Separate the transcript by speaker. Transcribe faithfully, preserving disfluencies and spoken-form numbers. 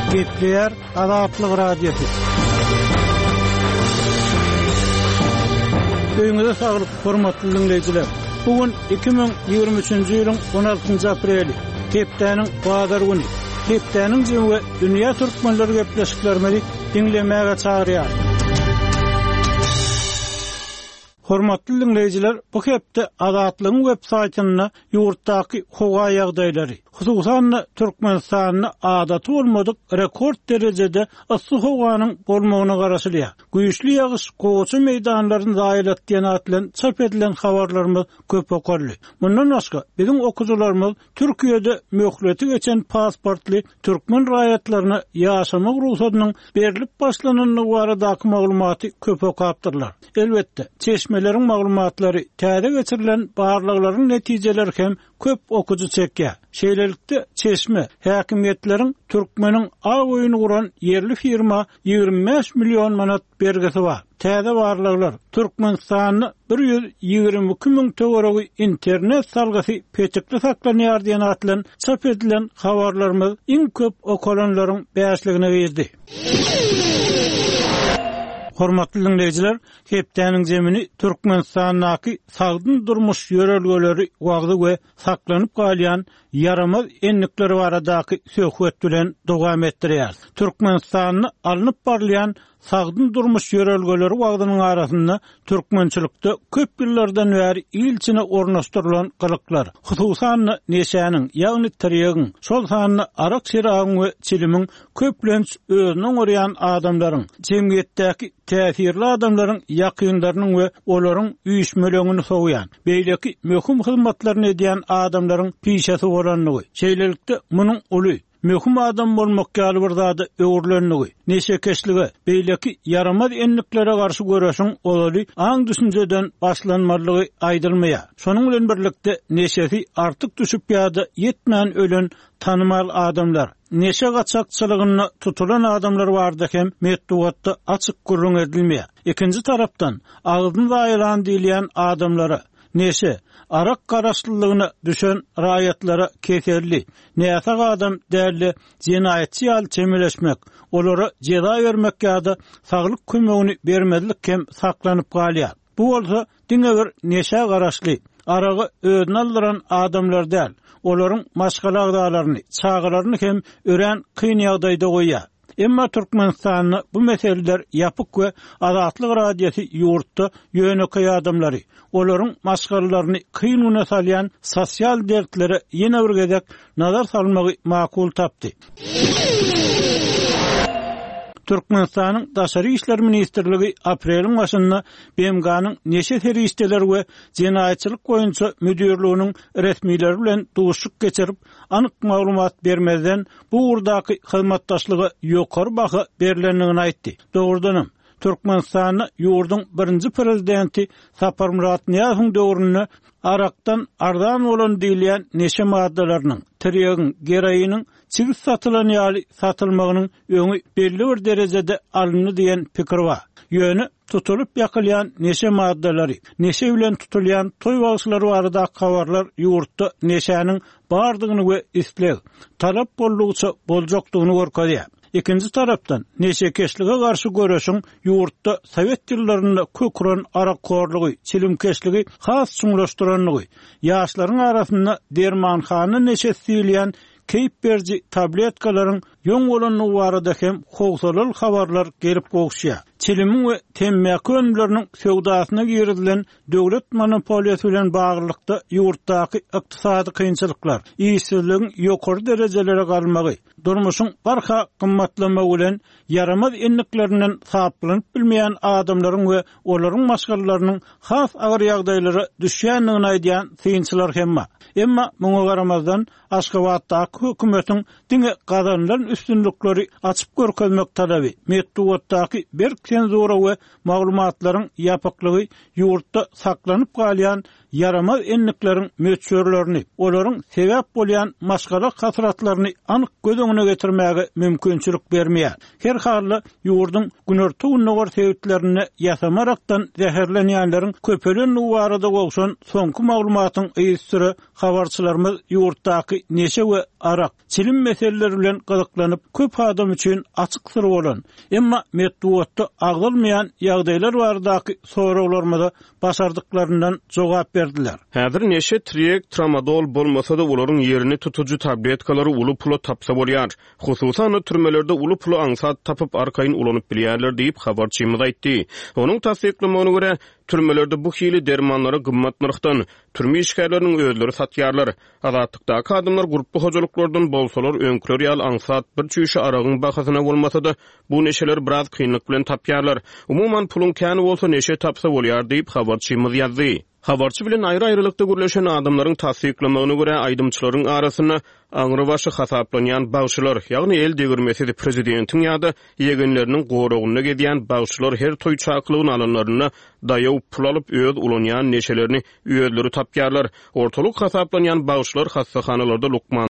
Speaker 1: Getler Azatlyk Radiosu. Öňüňizde saglyk, hormatly dinleyijiler. Bugün iki bin ýygrimi üçinji ýylyň on altynjy apreli, Hepdeniň bazar güni. Hepdeniň jemgy dünýä türkmenleri gepleşiklerini dinlemäge çagyrýar. Hormatly dinleyijiler, bu hepde Azatlygyň web saytyna ýurtdaky howa ýagdaýlary, hususan Türkmenistanyň adaty bolmadyk rekord derejede ıssy howanyň bolmagyna garaşylýar. Güýçli ýagyş gowy meýdanlaryny zaýalatdygan atlan çap edilen habarlarymyz köp okurly. Mundan başga biziň okuwçylarymyz Türkiýede möhleti geçen pasportly türkmen raýatlaryna ýaşamak ruhsatynyň berilip başlananyny baradaky maglumaty köp okapdyrlar. Elbetde çeşmeleriň maglumatlary täze geçirilen barlyklaryň netijeleri hem köp okuju çekýär. Şeýlelikde çeşme häkimetleriň türkmeniň A oýuny guran yerli firma ýygrimi beş million manat bergisi bar. Täze barlyklar Türkmenistanyny bir ýüz ýygrimi iki mиң töweregi internet salgasy peçikli saklanýar diýen atlan çap edilen habarlarymyz iň köp okulanlaryň beşligine girdi. Hormatly dinleyijiler, Hepdeniň jemini Türkmenistanyňky sagdyn durmuş ýörelgeleri wagty we saklanyp galýan yaramaz enlikleri baradaky söhbet bilen dowam etdirýär. Türkmenistanyny alınıp barlayan sagdyn durmuş ýörelgeleri wagtynyň arasynda türkmençilikde köp ýyllardan bäri ilçine ornaşdyrylan gylyklar, hususan neşäniň ýagny teriýegiň, şol sanyny arak şeragyň we çilimiň köplenç özüniň oryan adamlaryň, jemgyýetdäki täsirli adamlaryň ýakynlarynyň we olaryň üýüşmelerini soğuyan, beýleki möhüm hyzmatlaryny edýän adamlaryň pişesi bolanlygy. Şeýlelikde munyň uly möhüm adam bolmak ýaly bir zady öwürlenligi, neşekeşligi, beýleki yaramaz enliklere garşy göreşiň olaly aň düşünjeden başlanmalygy aýdylmaýar. Şonuň bilen birlikde neşesi artyk düşüp ýa-da ýetmän ölen tanymal adamlar, neşe gaçakçylygyny tutulan adamlar bardy hem metduatda açyk gurrun edilmeýär. Ikinji tarapdan agzyn zaýalan diýilen adamlara, neşe arak garaşlylygyna düşen raýatlara keserli, näçe adam däli jinayetçi ýaly çemeleşmek, olara jeza bermek ýa-da saglyk kömegini bermezlik hem saklanyp galýar. Bu bolsa diňe bir neşe garaşly, aragy özüne aldyran adamlar däl, olaryň maşgala agdalaryny, çağalaryny hem ören kyn ýagdaýda goýýar. Emma Türkmenistanyny bu meseleler ýapyk we Azatlyk Radiosu ýurtda ýönekä adamlary, olaryň maşgalaryny kynuna salýan sosial dertlere ýene bir gezek nazar salmagy makul tapdy. Türkmenistanyň Daşary işler ministrligi apreliň başynda B M G'nyň neşe teristler we jinayetçilik boýunça müdürliginiň resmiýetleri bilen duşuk geçirip anyk maglumat bermezden bu urdaky hyzmatdaşlygy ýokary baha berilendigini aýtdy. Dogrudanam Türkmenistanyny ýurduň birinji prezidenti Sapar Murat Niýazowyň döwründe arakdan ardan bolan diýilen neşe maddalarynyň, teriýegiň, geroinyň çigiz satylan ýaly satylmagynyň öňü belli bir derejede alındy diýen pikir bar. Ýöne tutulup ýakylýan neşe maddalary, neşe bilen tutulýan toý bagşlary barada habarlar ýurtda neşäniň bardygyny we isleg, talap bollugyça boljakdygyny görkezýär. İkinci tarapdan neşekeşlige garşy göreşiň ýurtda Sowet ýyllarynda köküren arakkorlygy, çilimkeşligi has çuňlaşdyranlygy, ýaşlaryň arasynda dermanhany neşesi ýylýan keyip berji tabletkalaryň ýoň bolanyny barada hem howsalyl habarlar gelip gowşýar. Çilimiň we temmäki önümleriniň sowdasyna girilen döwlet monopoliýasy bilen baglykda ýurtdaky ykdysady kynçylyklar, işsizligiň ýokary derejelere galmagy, durmuşyň barha gymmatlamagy bilen yaramaz enliklerinden saplanyp bilmeýän adamlaryň we olaryň maşgalarynyň has agyr ýagdaýlara düşýändigini aýdýan synçylar hem bar. Emma muňa garamazdan Aşgabatdaky hökümetiň diňe gazanlaryň üstünlikleri açyp görkezmek talaby, metduatdaky bir senzura we maglumatlaryň ýapyklygy ýurtda saklanyp galýan yaramaz enliklerin möçörlerini, olaryň sebäp bolýan maşgala hasratlaryny anyk göz öňüne getirmäge mümkinçilik bermeýär. Her halda ýurdun günörtü unnugor sebäplerini ýasamarakdan zäherlenýänleriň köpelen uwarada bolşan soňky maglumatyň ýystyry habarçylarymyz ýurtdaky neşe we arak, çilim meseleleri bilen gyzyklanyp köp adam üçin açyk sır bolan, emma medeniýetde agdylmaýan ýagdaýlar bardaky soraglary başardıklarından jogap berdiler.
Speaker 2: Häzir neşe triyek tramadol bolmasa da olaryň ýerini tutuju tabletkalary uly pula tapsa bolýar. Hususan türmelerde uly pula aňsat tapyp arkaýyn ulanyp bilýärler diýip habarçymyz aýtdy. Onuň tasdiklamagyna görä türmelerde bu hili dermanlara gymmat narxdan türme işgärleriniň özleri satýarlar. Azatlıkdaky adamlar grupy hojalyklardan bolsalar öňküler ýaly aňsat bir çüýşe aragyň bahasyna bolmasa da bu neşeler biraz kynlyk bilen tapýarlar. Umuman pulun käni bolsa neşe tapsa bolýar diýip habarçymyz ýazdy. Habarçy bilen aýry-aýrylykda gürleşen adamlaryň tasdiklamagyna görä aýdymçylaryň arasyna aňry başy hasaplanýan bagşylar, ýagny el degirmesi prezidentiň ýa-da ýegenleriniň goragyna gedýän bagşylar her toý çaklygyny alanlaryna daýaw pul alyp öz ulanýan neşelerini öýleri tapýarlar. Ortalyk hasaplanýan bagşylar hassahanalarda Lukman